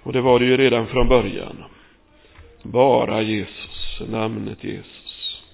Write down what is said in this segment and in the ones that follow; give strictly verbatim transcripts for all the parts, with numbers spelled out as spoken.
Och det var det ju redan från början. Bara Jesus, namnet Jesus.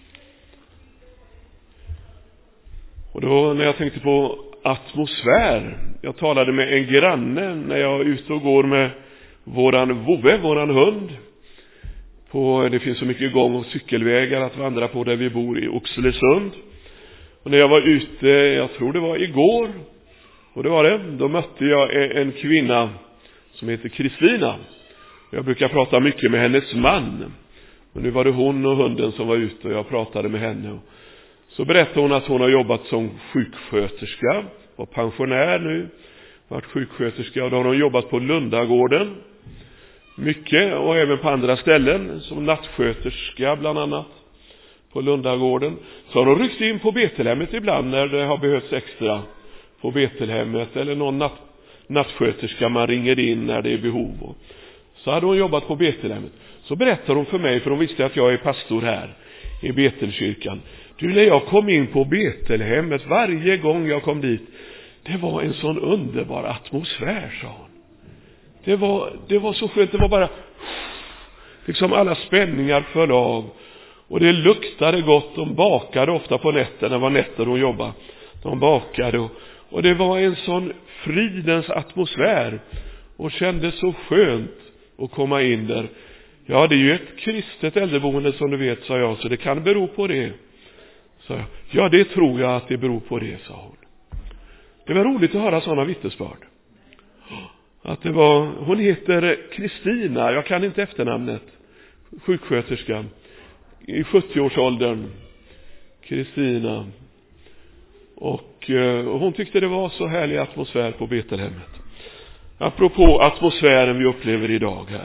Och då när jag tänkte på atmosfär, jag talade med en granne när jag är ute och går med våran Vove, våran hund. På, det finns så mycket gång- och cykelvägar att vandra på där vi bor i Oxelösund. Och när jag var ute, jag tror det var igår, och det var det, då mötte jag en kvinna som heter Kristina. Jag brukar prata mycket med hennes man. Och nu var det hon och hunden som var ute och jag pratade med henne. Så berättade hon att hon har jobbat som sjuksköterska, var pensionär nu, varit sjuksköterska, och då har hon jobbat på Lundagården mycket och även på andra ställen som nattsköterska bland annat på Lundagården. Så har hon ryckt in på Betlehemmet ibland när det har behövts extra på Betlehemmet, eller någon natt, nattsköterska man ringer in när det är behov. Så hade hon jobbat på Betlehemmet. Så berättade hon för mig, för hon visste att jag är pastor här i Betelkyrkan. Du, när jag kom in på Betlehemmet, varje gång jag kom dit, det var en sån underbar atmosfär, sa hon. Det var, det var så skönt, det var bara liksom alla spänningar föll av. Och det luktade gott, de bakade ofta på nätterna, var nätter hon jobbade. De bakade och, och det var en sån fridens atmosfär och kändes så skönt att komma in där. Ja, det är ju ett kristet äldreboende som du vet, sa jag, så det kan bero på det. Så jag, ja, det tror jag att det beror på det, sa hon. Det var roligt att höra sådana vittnesbörd. Att det var, hon heter Kristina, jag kan inte efternamnet, sjuksköterskan i sjuttio-årsåldern, Kristina. Och, och hon tyckte det var så härlig atmosfär på Betlehemmet. Apropå atmosfären vi upplever idag här.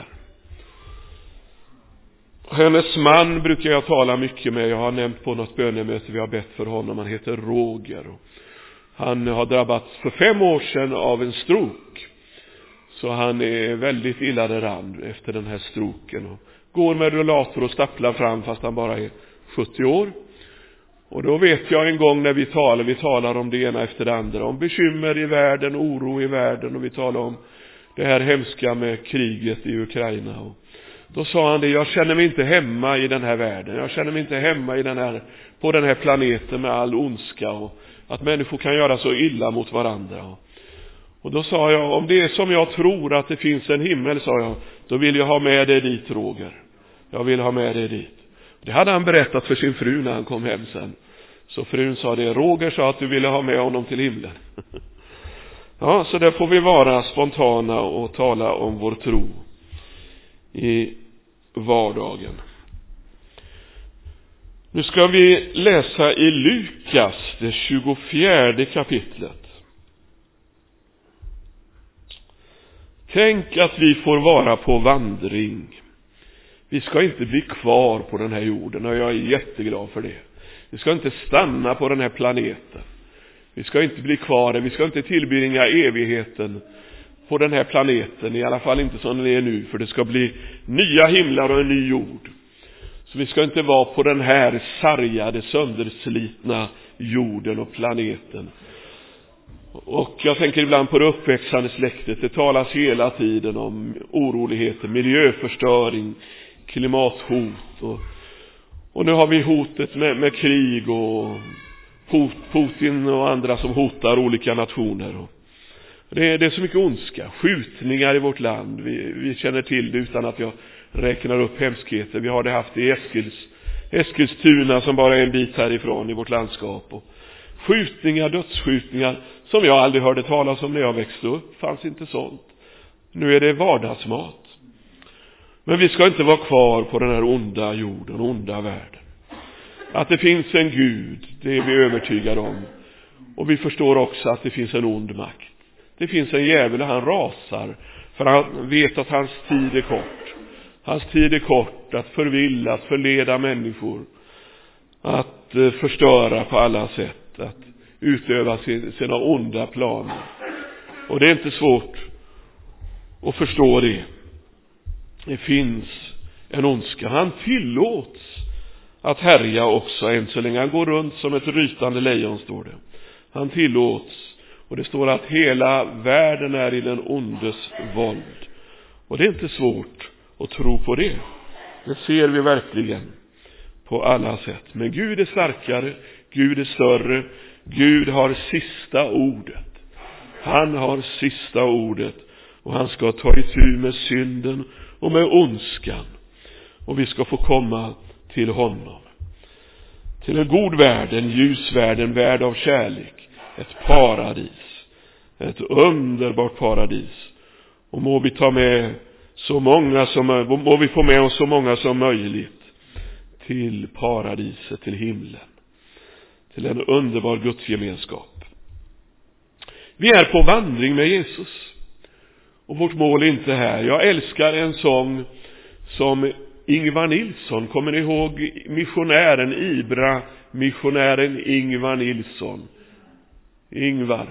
Hennes man brukar jag tala mycket med. Jag har nämnt på något bönemöte vi har bett för honom. Han heter Roger. Han har drabbats för fem år sedan av en stroke. Så han är väldigt illa däran efter den här stroken. Och går med rullator och stapplar fram fast han bara är sjuttio år. Och då vet jag en gång när vi talar, vi talar om det ena efter det andra. Om bekymmer i världen, oro i världen, och vi talar om det här hemska med kriget i Ukraina. Och då sa han det, jag känner mig inte hemma i den här världen. Jag känner mig inte hemma i den här, på den här planeten med all ondska. Och att människor kan göra så illa mot varandra. Och då sa jag, om det är som jag tror att det finns en himmel, sa jag, då vill jag ha med dig dit, Roger. Jag vill ha med dig dit. Det hade han berättat för sin fru när han kom hem sen. Så frun sa det, Roger sa att du ville ha med honom till himlen. Ja, så där får vi vara spontana och tala om vår tro i vardagen. Nu ska vi läsa i Lukas, det tjugofjärde kapitlet. Tänk att vi får vara på vandring. Vi ska inte bli kvar på den här jorden, och jag är jätteglad för det. Vi ska inte stanna på den här planeten. Vi ska inte bli kvar där. Vi ska inte tillbringa evigheten på den här planeten, i alla fall inte som den är nu, för det ska bli nya himlar och en ny jord. Så vi ska inte vara på den här sargade, sönderslitna jorden och planeten. Och jag tänker ibland på det uppväxande släktet. Det talas hela tiden om oroligheter, miljöförstöring, klimathot. Och, och nu har vi hotet med, med krig och hot, Putin och andra som hotar olika nationer. Och det, är, det är så mycket ondska, skjutningar i vårt land. Vi, vi känner till det utan att jag räknar upp hemskheter. Vi har det haft i Eskils, Eskilstuna som bara är en bit härifrån i vårt landskap. Och skjutningar, dödsskjutningar som jag aldrig hörde talas om när jag växte upp. Fanns inte sånt. Nu är det vardagsmat. Men vi ska inte vara kvar på den här onda jorden, onda världen. Att det finns en Gud, det är vi övertygade om. Och vi förstår också att det finns en ond makt. Det finns en djävul och han rasar. För han vet att hans tid är kort. Hans tid är kort att förvilla, att förleda människor. Att förstöra på alla sätt. Att utöva sina onda planer. Och det är inte svårt att förstå det. Det finns en ondska. Han tillåts att härja också än så länge. Han går runt som ett rytande lejon, står det. Han tillåts. Och det står att hela världen är i den ondes våld. Och det är inte svårt att tro på det. Det ser vi verkligen på alla sätt. Men Gud är starkare, Gud är större, Gud har sista ordet. Han har sista ordet och han ska ta itu med synden och med ondskan. Och vi ska få komma till honom. Till en god värld, en ljus värld, en värld av kärlek. Ett paradis. Ett underbart paradis. Och må vi ta med så många som, må vi få med oss så många som möjligt till paradiset, till himlen. Till en underbar gudsgemenskap. Vi är på vandring med Jesus. Och vårt mål är inte här. Jag älskar en sång som Ingvar Nilsson. Kommer ni ihåg missionären, Ibra missionären Ingvar Nilsson? Ingvar.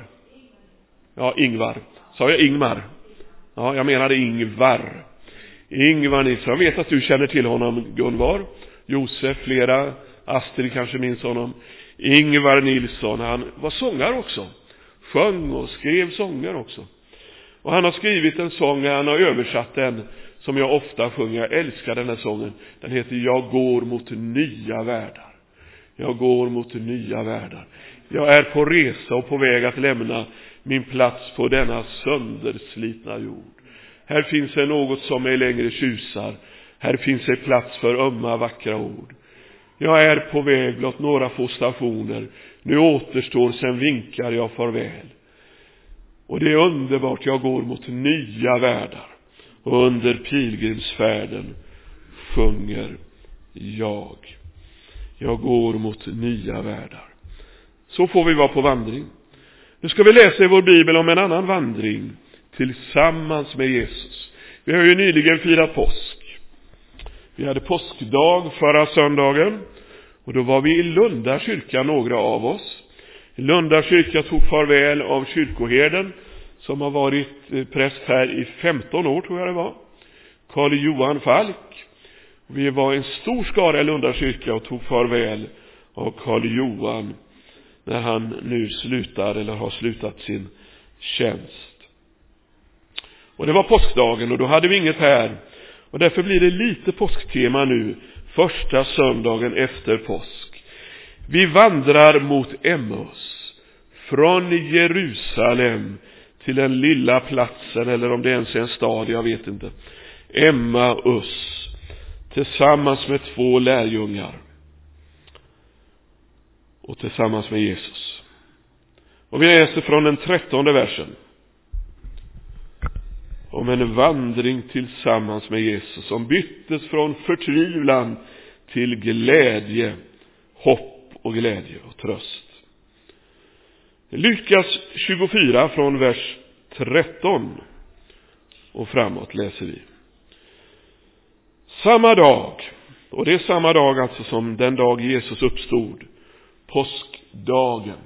Ja, Ingvar. Sa jag Ingmar? Ja, jag menade Ingvar. Ingvar Nilsson. Jag vet att du känner till honom, Gunvar. Josef, flera. Astrid kanske minns honom. Ingvar Nilsson, han var sångare också. Sjöng och skrev sånger också. Och han har skrivit en sång, han har översatt den som jag ofta sjunger. Jag älskar den här sången. Den heter Jag går mot nya världar. Jag går mot nya världar. Jag är på resa och på väg att lämna min plats på denna sönderslitna jord. Här finns det något som är längre tjusar. Här finns det plats för ömma vackra ord. Jag är på väg blott några få stationer. Nu återstår, sen vinkar jag farväl. Och det är underbart, jag går mot nya världar. Och under pilgrimsfärden sjunger jag. Jag går mot nya världar. Så får vi vara på vandring. Nu ska vi läsa i vår bibel om en annan vandring tillsammans med Jesus. Vi har ju nyligen firat påsk. Vi hade påskdag förra söndagen. Och då var vi i Lunda kyrka, några av oss. I Lunda kyrka tog farväl av kyrkoherden som har varit präst här i femton år, tror jag det var. Karl Johan Falk. Vi var en stor skara i Lunda kyrka och tog farväl av Karl Johan när han nu slutar eller har slutat sin tjänst. Och det var påskdagen och då hade vi inget här. Och därför blir det lite påsktema nu, första söndagen efter påsk. Vi vandrar mot Emmaus, från Jerusalem till den lilla platsen, eller om det ens är en stad, jag vet inte. Emmaus, tillsammans med två lärjungar och tillsammans med Jesus. Och vi läser från den trettonde versen. Om en vandring tillsammans med Jesus som byttes från förtvivlan till glädje, hopp och glädje och tröst. Lukas tjugofyra från vers tretton och framåt läser vi. Samma dag, och det är samma dag alltså som den dag Jesus uppstod, påskdagen.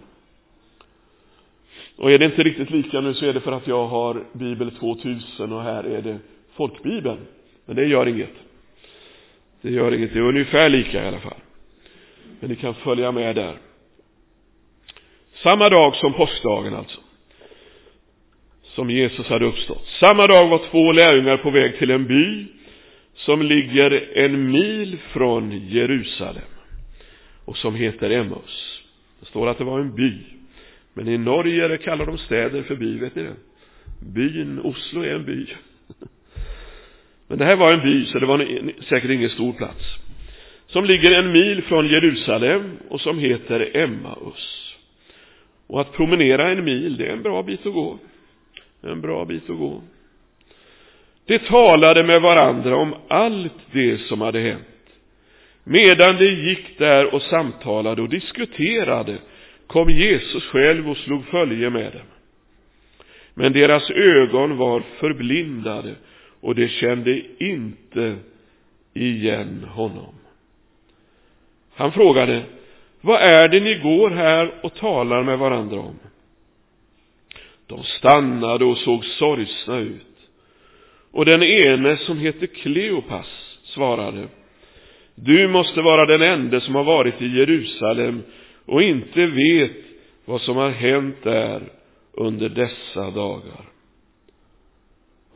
Och är det inte riktigt lika nu så är det för att jag har Bibel tvåtusen och här är det folkbibeln. Men det gör inget. Det gör inget, det är ungefär lika i alla fall. Men ni kan följa med där. Samma dag som påskdagen alltså. Som Jesus hade uppstått. Samma dag var två lärjungar på väg till en by som ligger en mil från Jerusalem. Och som heter Emmaus. Det står att det var en by. Men i Norge kallar de städer för by, vet ni det? Byn Oslo är en by. Men det här var en by, så det var en, säkert ingen stor plats. Som ligger en mil från Jerusalem och som heter Emmaus. Och att promenera en mil, det är en bra bit att gå. En bra bit att gå. De talade med varandra om allt det som hade hänt. Medan de gick där och samtalade och diskuterade kom Jesus själv och slog följe med dem. Men deras ögon var förblindade och de kände inte igen honom. Han frågade, vad är det ni går här och talar med varandra om? De stannade och såg sorgsna ut. Och den ene som heter Kleopas svarade, du måste vara den enda som har varit i Jerusalem och inte vet vad som har hänt där under dessa dagar.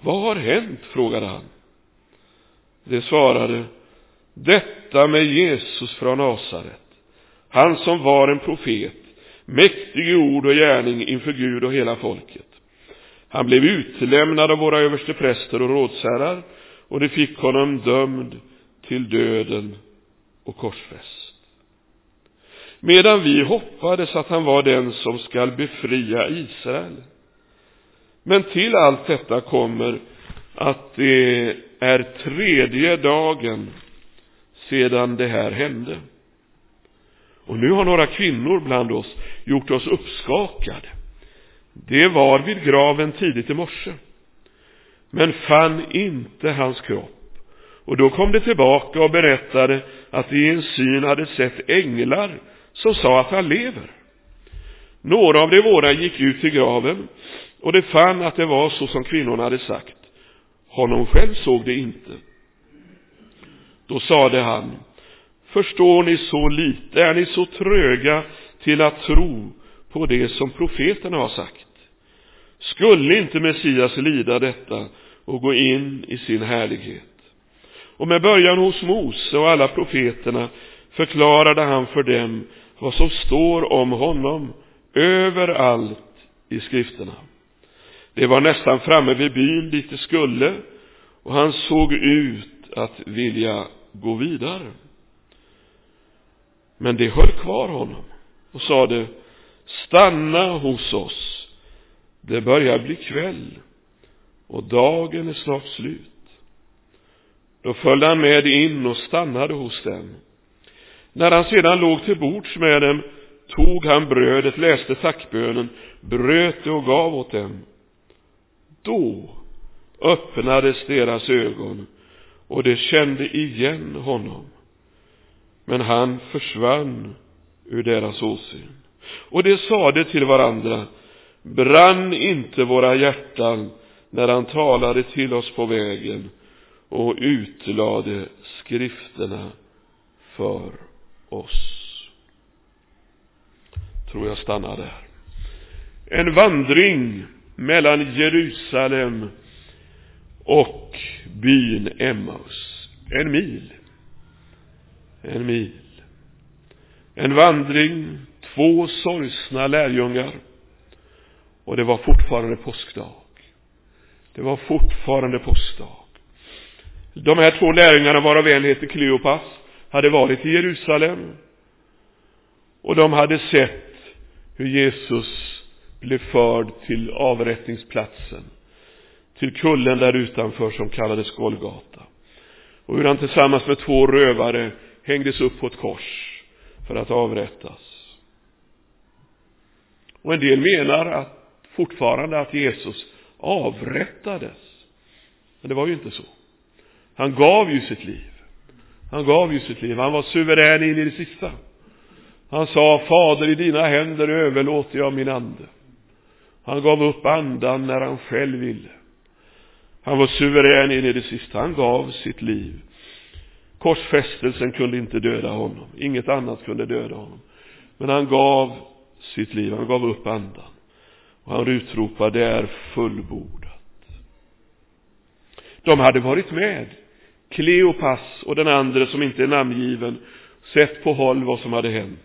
Vad har hänt? Frågade han. Det svarade: detta med Jesus från Nasaret, han som var en profet, mäktig i ord och gärning inför Gud och hela folket. Han blev utlämnad av våra överstepräster och rådsherrar, och de fick honom dömd till döden och korsfäst. Medan vi hoppades att han var den som skall befria Israel. Men till allt detta kommer att det är tredje dagen sedan det här hände. Och nu har några kvinnor bland oss gjort oss uppskakade. Det var vid graven tidigt i morse, men fann inte hans kropp. Och då kom de tillbaka och berättade att de i en syn hade sett änglar som sa att han lever. Några av de våra gick ut till graven, och de fann att det var så som kvinnorna hade sagt. Honom själv såg det inte. Då sade han: förstår ni så lite? Är ni så tröga till att tro på det som profeterna har sagt? Skulle inte Messias lida detta och gå in i sin härlighet? Och med början hos Mose och alla profeterna förklarade han för dem vad som står om honom överallt i skrifterna. Det var nästan framme vid byn dit det skulle, och han såg ut att vilja gå vidare. Men det höll kvar honom och sade: stanna hos oss. Det börjar bli kväll och dagen är snart slut. Då följde han med in och stannade hos dem. När han sedan låg till bords med dem, tog han brödet, läste tackbönen, bröt det och gav åt dem. Då öppnades deras ögon och de kände igen honom. Men han försvann ur deras åsyn. Och de sade till varandra: brann inte våra hjärtan när han talade till oss på vägen och utlade skrifterna för oss? Tror jag stannar där. En vandring mellan Jerusalem och byn Emmaus. En mil. En mil. En vandring, två sorgsna lärjungar. Och det var fortfarande påskdag. Det var fortfarande påskdag. De här två lärjungarna, varav en heter Kleopas, hade varit i Jerusalem. Och de hade sett hur Jesus blev förd till avrättningsplatsen, till kullen där utanför som kallades Golgata. Och hur han tillsammans med två rövare hängdes upp på ett kors för att avrättas. Och en del menar att fortfarande att Jesus avrättades. Men det var ju inte så. Han gav ju sitt liv. Han gav ju sitt liv. Han var suverän in i det sista. Han sa: Fader, i dina händer överlåter jag min ande. Han gav upp andan när han själv ville. Han var suverän in i det sista. Han gav sitt liv. Korsfästelsen kunde inte döda honom. Inget annat kunde döda honom. Men han gav sitt liv. Han gav upp andan. Och han utropade: det är fullbordat. De hade varit med, Kleopas och den andra som inte är namngiven, sett på håll vad som hade hänt.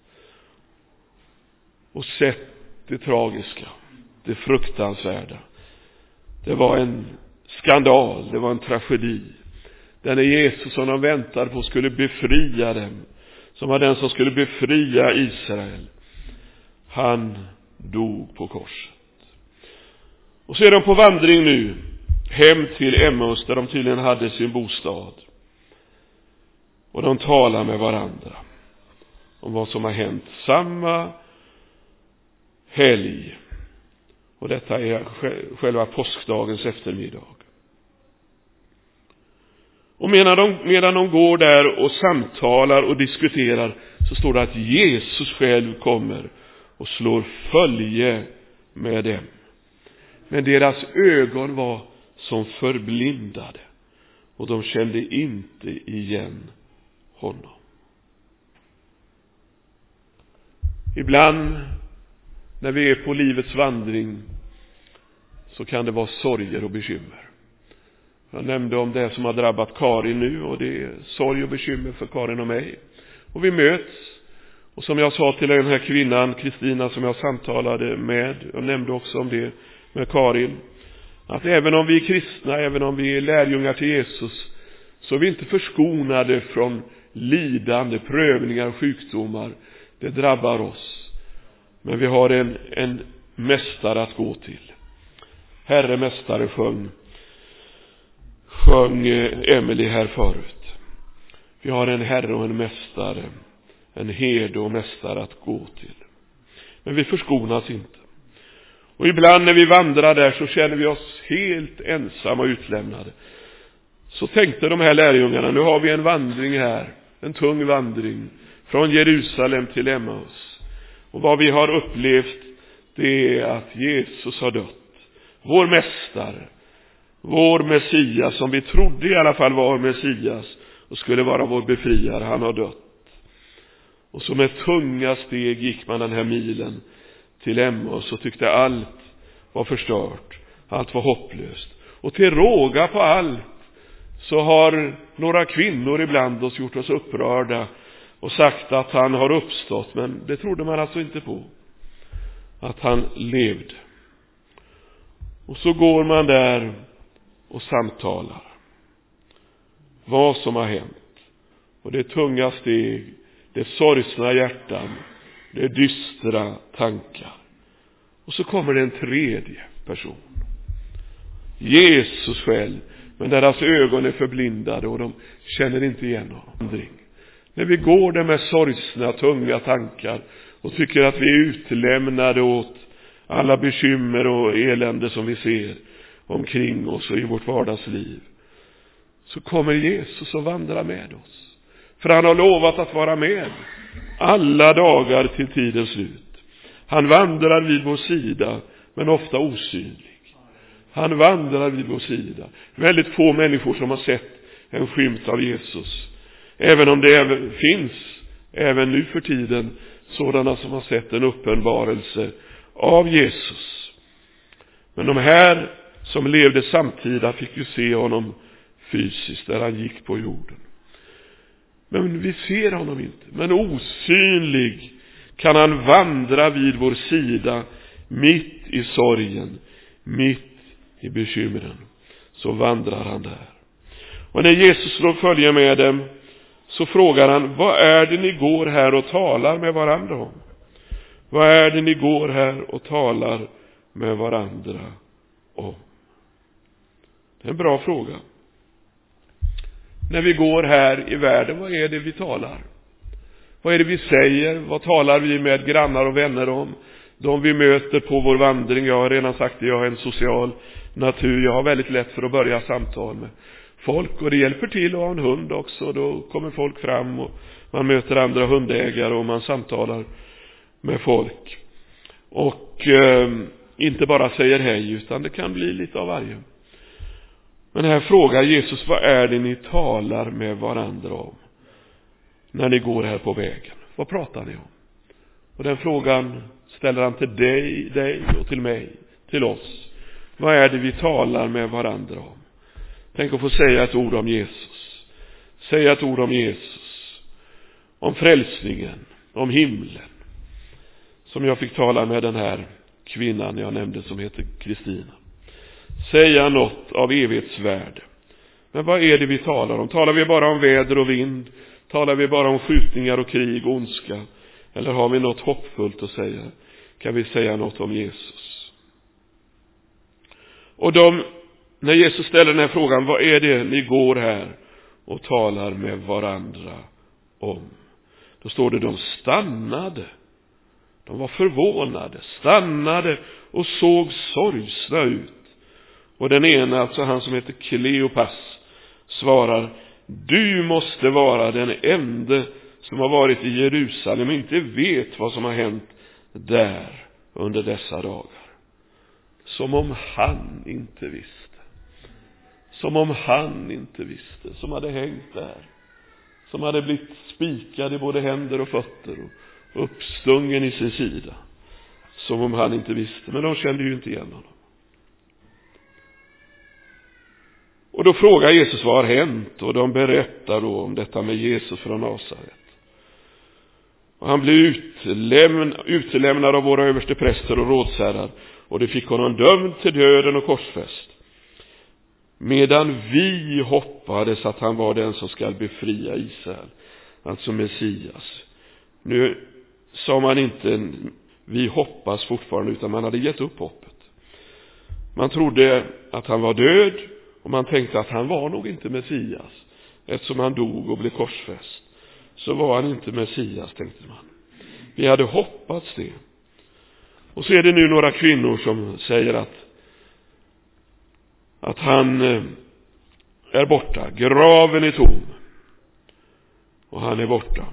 Och sett det tragiska, det fruktansvärda. Det var en skandal, det var en tragedi. Den är Jesus som de väntade på skulle befria dem, som var den som skulle befria Israel. Han dog på korset. Och så är de på vandring nu hem till Emmaus, där de tydligen hade sin bostad. Och de talar med varandra om vad som har hänt samma helg. Och detta är själva påskdagens eftermiddag. Och medan de, medan de går där och samtalar och diskuterar, så står det att Jesus själv kommer och slår följe med dem. Men deras ögon var som förblindade, och de kände inte igen honom. Ibland när vi är på livets vandring så kan det vara sorger och bekymmer. Jag nämnde om det som har drabbat Karin nu, och det är sorg och bekymmer för Karin och mig. Och vi möts. Och som jag sa till den här kvinnan, Kristina, som jag samtalade med, jag nämnde också om det med Karin, att även om vi är kristna, även om vi är lärjungar till Jesus, så är vi inte förskonade från lidande, prövningar och sjukdomar. Det drabbar oss. Men vi har en, en mästare att gå till. Herre mästare sjöng, sjöng Emily här förut. Vi har en herre och en mästare, en herde och mästare att gå till. Men vi förskonas inte. Och ibland när vi vandrar där så känner vi oss helt ensamma och utlämnade. Så tänkte de här lärjungarna, nu har vi en vandring här, en tung vandring från Jerusalem till Emmaus. Och vad vi har upplevt, det är att Jesus har dött. Vår mästare, vår Messias, som vi trodde i alla fall var Messias och skulle vara vår befriare, han har dött. Och så med tunga steg gick man den här milen till Emmaus och tyckte allt var förstört, allt var hopplöst. Och till råga på allt så har några kvinnor ibland oss gjort oss upprörda och sagt att han har uppstått, men det trodde man alltså inte på, att han levde. Och så går man där och samtalar vad som har hänt. Och det är tunga steg, det är sorgsna hjärtan, det är dystra tankar. Och så kommer det en tredje person. Jesus själv, men deras ögon är förblindade och de känner inte igen honom. När vi går där med sorgsna, tunga tankar och tycker att vi är utlämnade åt alla bekymmer och elände som vi ser omkring oss och i vårt vardagsliv, så kommer Jesus och vandrar med oss. För han har lovat att vara med alla dagar till tidens slut. Han vandrar vid vår sida, men ofta osynlig. Han vandrar vid vår sida. Väldigt få människor som har sett en skymt av Jesus. Även om det även finns, även nu för tiden, sådana som har sett en uppenbarelse av Jesus. Men de här som levde samtida fick ju se honom fysiskt där han gick på jorden. Men vi ser honom inte. Men osynlig kan han vandra vid vår sida, mitt i sorgen, mitt i bekymren. Så vandrar han där. Och när Jesus då följer med dem, så frågar han, vad är det ni går här och talar med varandra om? Vad är det ni går här och talar med varandra om? Det är en bra fråga. När vi går här i världen, vad är det vi talar? Vad är det vi säger? Vad talar vi med grannar och vänner om? De vi möter på vår vandring. Jag har redan sagt det, jag har en social natur. Jag har väldigt lätt för att börja samtal med folk. Och det hjälper till att ha en hund också. Då kommer folk fram och man möter andra hundägare och man samtalar med folk. Och eh, inte bara säger hej, utan det kan bli lite av varje. Men här frågar Jesus, vad är det ni talar med varandra om när ni går här på vägen? Vad pratar ni om? Och den frågan ställer han till dig, dig och till mig, till oss. Vad är det vi talar med varandra om? Tänk att få säga ett ord om Jesus. Säga ett ord om Jesus. Om frälsningen, om himlen. Som jag fick tala med den här kvinnan jag nämnde som heter Kristina. Säga något av evighetsvärde. Men vad är det vi talar om? Talar vi bara om väder och vind? Talar vi bara om skjutningar och krig och ondska? Eller har vi något hoppfullt att säga? Kan vi säga något om Jesus? Och de, när Jesus ställer den här frågan, vad är det ni går här och talar med varandra om? Då står det, de stannade. De var förvånade, stannade och såg sorgsna ut. Och den ena, alltså han som heter Kleopas, svarar, du måste vara den enda som har varit i Jerusalem och inte vet vad som har hänt där under dessa dagar. Som om han inte visste. Som om han inte visste. Som hade hängt där. Som hade blivit spikad i både händer och fötter och uppstungen i sin sida. Som om han inte visste. Men de kände ju inte igen honom. Och då frågar Jesus vad har hänt, och de berättar då om detta med Jesus från Nasaret. Och han blev utlämn, utlämnad av våra överste präster och rådsherrar, och det fick honom dömd till döden och korsfäst. Medan vi hoppades att han var den som skall befria Israel, alltså Messias. Nu sa man inte vi hoppas fortfarande, utan man hade gett upp hoppet. Man trodde att han var död, och man tänkte att han var nog inte Messias. Eftersom han dog och blev korsfäst, så var han inte Messias, tänkte man. Vi hade hoppats det. Och så är det nu några kvinnor som säger att att han är borta. Graven är tom, och han är borta.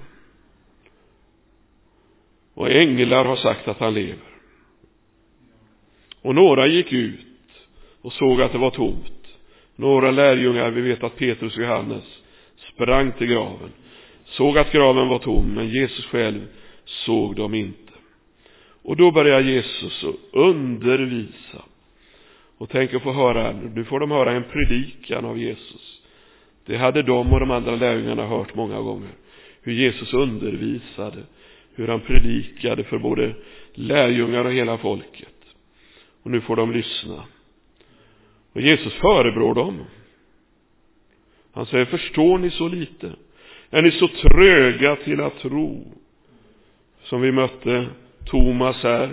Och änglar har sagt att han lever. Och några gick ut och såg att det var tomt. Några lärjungar, vi vet att Petrus och Johannes sprang till graven, såg att graven var tom, men Jesus själv såg dem inte. Och då börjar Jesus undervisa. Och tänker få höra, nu får de höra en predikan av Jesus. Det hade de och de andra lärjungarna hört många gånger. Hur Jesus undervisade, hur han predikade för både lärjungar och hela folket. Och nu får de lyssna. Och Jesus förebrår dem. Han säger, förstår ni så lite? Är ni så tröga till att tro? Som vi mötte Thomas här,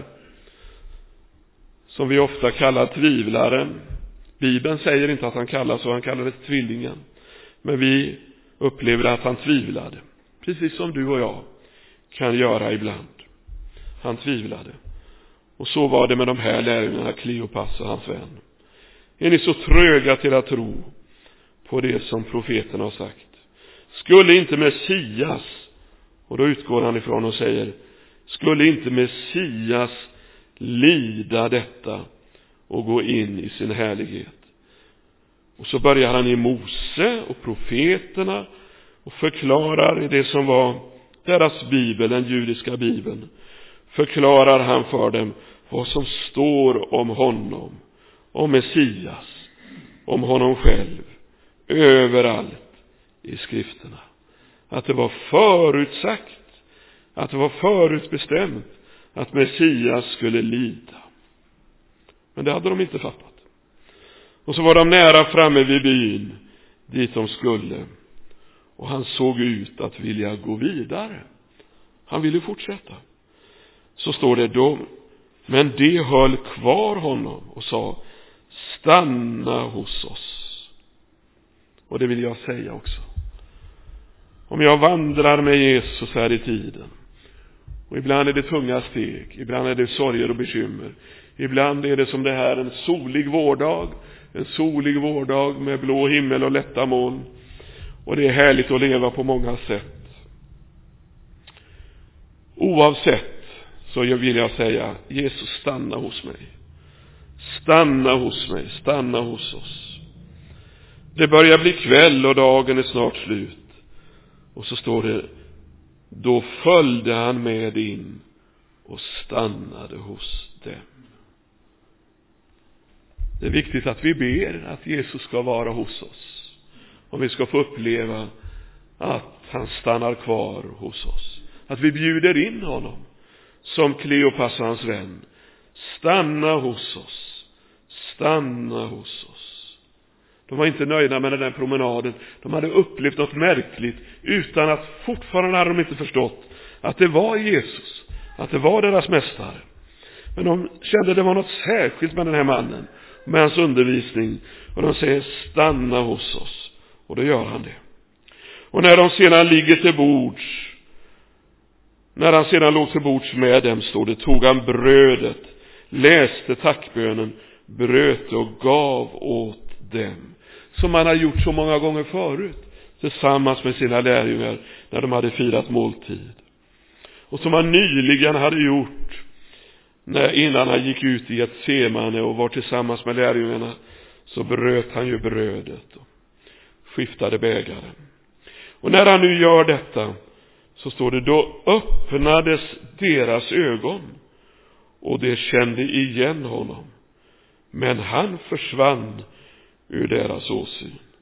som vi ofta kallar tvivlaren. Bibeln säger inte att han kallar så, han kallar det tvillingen. Men vi upplever att han tvivlade. Precis som du och jag kan göra ibland. Han tvivlade. Och så var det med de här lärjungarna, Kleopas och hans vän. Är ni så tröga till att tro på det som profeten har sagt? Skulle inte Messias, och då utgår han ifrån och säger, skulle inte Messias lida detta och gå in i sin härlighet? Och så börjar han i Mose och profeterna och förklarar i det som var deras bibel, den judiska bibeln, förklarar han för dem vad som står om honom, om Messias, om honom själv, överallt i skrifterna. Att det var förutsagt, att det var förutbestämt att Messias skulle lida. Men det hade de inte fattat. Och så var de nära framme vid byn dit de skulle. Och han såg ut att vilja gå vidare. Han ville fortsätta. Så står det då, men det höll kvar honom och sa, stanna hos oss. Och det vill jag säga också. Om jag vandrar med Jesus här i tiden, och ibland är det tunga steg, ibland är det sorger och bekymmer, ibland är det som det här, en solig vårdag, en solig vårdag med blå himmel och lätta moln, och det är härligt att leva på många sätt. Oavsett så vill jag säga, Jesus, stanna hos mig. Stanna hos mig, stanna hos oss. Det börjar bli kväll och dagen är snart slut. Och så står det, då följde han med in och stannade hos dem. Det är viktigt att vi ber att Jesus ska vara hos oss. Om vi ska få uppleva att han stannar kvar hos oss. Att vi bjuder in honom som Kleopas och hans vän. Stanna hos oss. Stanna hos oss. De var inte nöjda med den där promenaden. De hade upplevt något märkligt, utan att fortfarande hade de inte förstått att det var Jesus, att det var deras mästare. Men de kände det var något särskilt med den här mannen, med hans undervisning. Och de säger, stanna hos oss. Och då gör han det. Och när de sedan ligger till bords, när han sedan låg till bords med dem, står det, tog han brödet, läste tackbönen, bröt och gav åt dem. Som han har gjort så många gånger förut, tillsammans med sina lärjungar när de hade firat måltid. Och som han nyligen hade gjort när, innan han gick ut i ett semane och var tillsammans med lärjungarna, så bröt han ju brödet och skiftade bägaren. Och när han nu gör detta, så står det, då öppnades deras ögon och de kände igen honom. Men han försvann ur deras åsyn.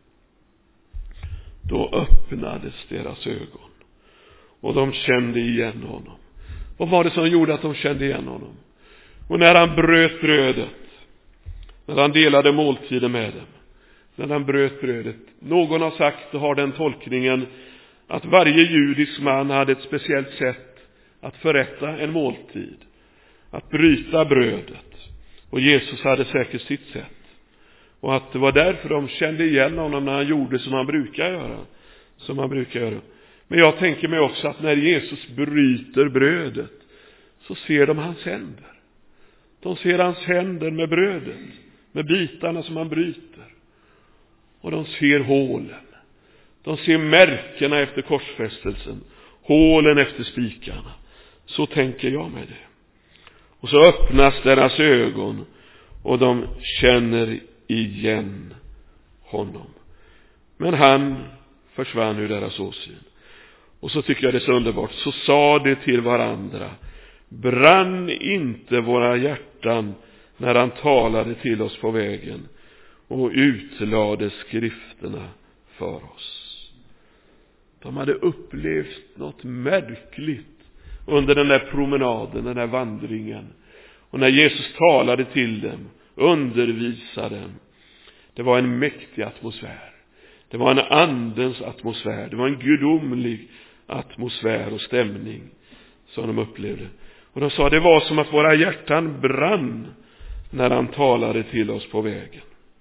Då öppnades deras ögon och de kände igen honom. Vad var det som gjorde att de kände igen honom? Och när han bröt brödet, när han delade måltiden med dem, när han bröt brödet, någon har sagt och har den tolkningen att varje judisk man hade ett speciellt sätt att förrätta en måltid, att bryta brödet, och Jesus hade säkert sitt sätt, och att det var därför de kände igen honom när han gjorde som han brukar göra som han brukar göra. Men jag tänker mig också att när Jesus bryter brödet så ser de hans händer. De ser hans händer med brödet, med bitarna som han bryter. Och de ser hålen. De ser märkena efter korsfästelsen, hålen efter spikarna. Så tänker jag med det. Och så öppnas deras ögon och de känner igen honom. Men han försvann ur deras åsyn. Och så tycker jag det är så underbart. Så sa det till varandra: brann inte våra hjärtan när han talade till oss på vägen och utlade skrifterna för oss? De hade upplevt något märkligt under den där promenaden, den där vandringen. Och när Jesus talade till dem, undervisade dem, det var en mäktig atmosfär. Det var en andens atmosfär. Det var en gudomlig atmosfär och stämning som de upplevde. Och de sa det var som att våra hjärtan brann när han talade till oss på vägen.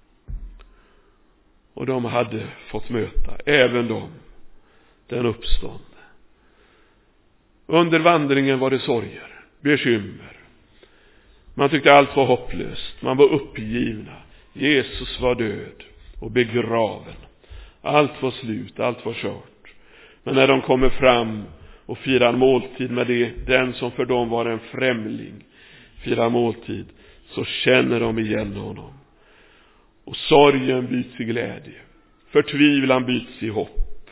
Och de hade fått möta, även de, den uppstånd. Under vandringen var det sorger, bekymmer. Man tyckte allt var hopplöst. Man var uppgivna. Jesus var död och begraven. Allt var slut, allt var kört. Men när de kommer fram och firar måltid med det, den som för dem var en främling, firar måltid, så känner de igen honom. Och sorgen byts i glädje. Förtvivlan byts i hopp.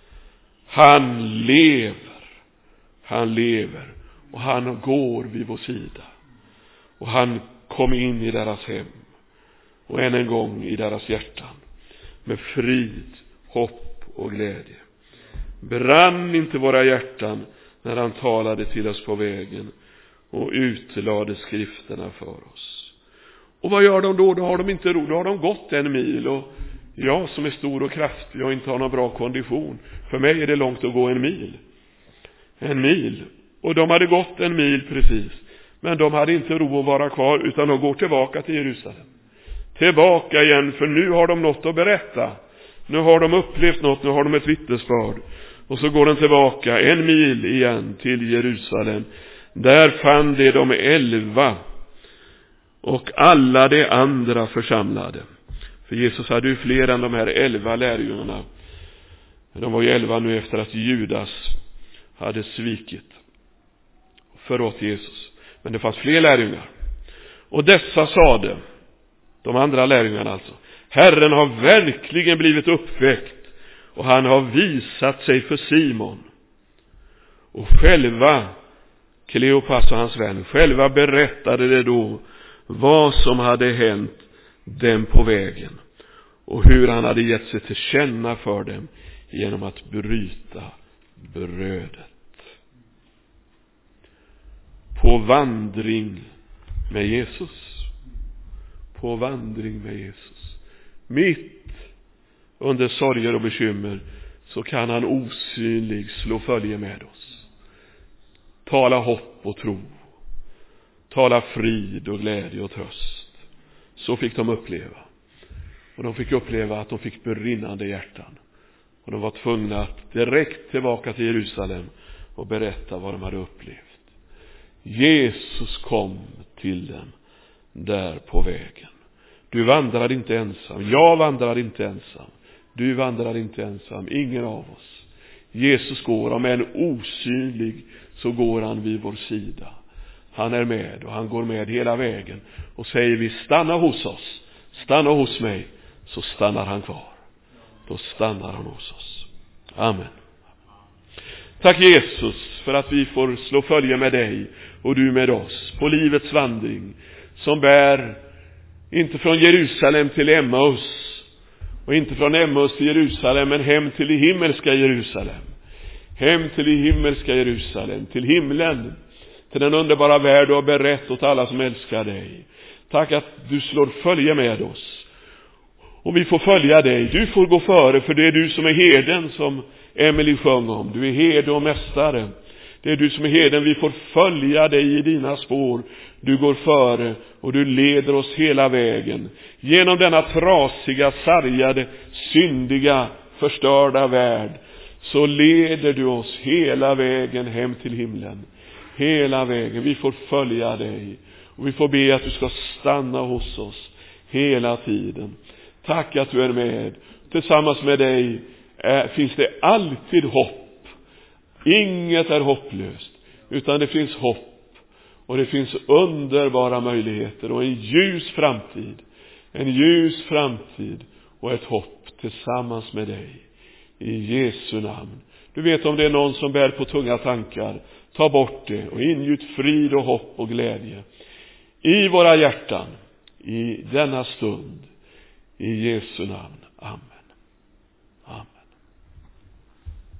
Han lever. Han lever. Och han går vid vår sida. Och han kom in i deras hem. Och än en gång i deras hjärtan. Med frid, hopp och glädje. Brann inte våra hjärtan när han talade till oss på vägen och utlade skrifterna för oss. Och vad gör de då? Då har de inte ro. Då har de gått en mil. Och jag som är stor och kraftig och inte har någon bra kondition, för mig är det långt att gå en mil. En mil. Och de hade gått en mil precis. Men de hade inte ro att vara kvar, utan de går tillbaka till Jerusalem. Tillbaka igen, för nu har de något att berätta. Nu har de upplevt något, nu har de ett vittnesbörd. Och så går de tillbaka en mil igen till Jerusalem. Där fann de de elva och alla de andra församlade. För Jesus hade ju fler än de här elva lärjungarna. De var ju elva nu efter att Judas hade svikit förrått Jesus. Men det fanns fler lärjungar. Och dessa sade, de andra lärjungarna alltså: Herren har verkligen blivit uppväckt och han har visat sig för Simon. Och själva, Kleopas och hans vän, själva berättade det då vad som hade hänt dem på vägen och hur han hade gett sig till känna för dem genom att bryta brödet. På vandring med Jesus. På vandring med Jesus. Mitt under sorger och bekymmer så kan han osynlig slå följe med oss. Tala hopp och tro. Tala frid och glädje och tröst. Så fick de uppleva. Och de fick uppleva att de fick brinnande hjärtan. Och de var tvungna att direkt tillbaka till Jerusalem och berätta vad de hade upplevt. Jesus kom till dem där på vägen. Du vandrar inte ensam. Jag vandrar inte ensam. Du vandrar inte ensam. Ingen av oss. Jesus går, om en osynlig, så går han vid vår sida. Han är med och han går med hela vägen. Och säger vi stanna hos oss, stanna hos mig, så stannar han kvar. Då stannar han hos oss. Amen. Tack Jesus för att vi får slå följe med dig och du med oss på livets vandring som bär inte från Jerusalem till Emmaus Och inte från Emmaus till Jerusalem, men hem till det himmelska Jerusalem. Hem till det himmelska Jerusalem, till himlen, till den underbara värld du har berett åt alla som älskar dig. Tack att du slår följe med oss. Och vi får följa dig. Du får gå före, för det är du som är herden, som Emily sjöng om. Du är herde och mästare. Det är du som är herden. Vi får följa dig i dina spår. Du går före och du leder oss hela vägen. Genom denna trasiga, sargade, syndiga, förstörda värld. Så leder du oss hela vägen hem till himlen. Hela vägen. Vi får följa dig. Och vi får be att du ska stanna hos oss hela tiden. Tack att du är med. Tillsammans med dig är, finns det alltid hopp. Inget är hopplöst, utan det finns hopp. Och det finns underbara möjligheter och en ljus framtid. En ljus framtid och ett hopp tillsammans med dig. I Jesu namn. Du vet, om det är någon som bär på tunga tankar, ta bort det och ingjut frid och hopp och glädje i våra hjärtan i denna stund. I Jesu namn. Amen.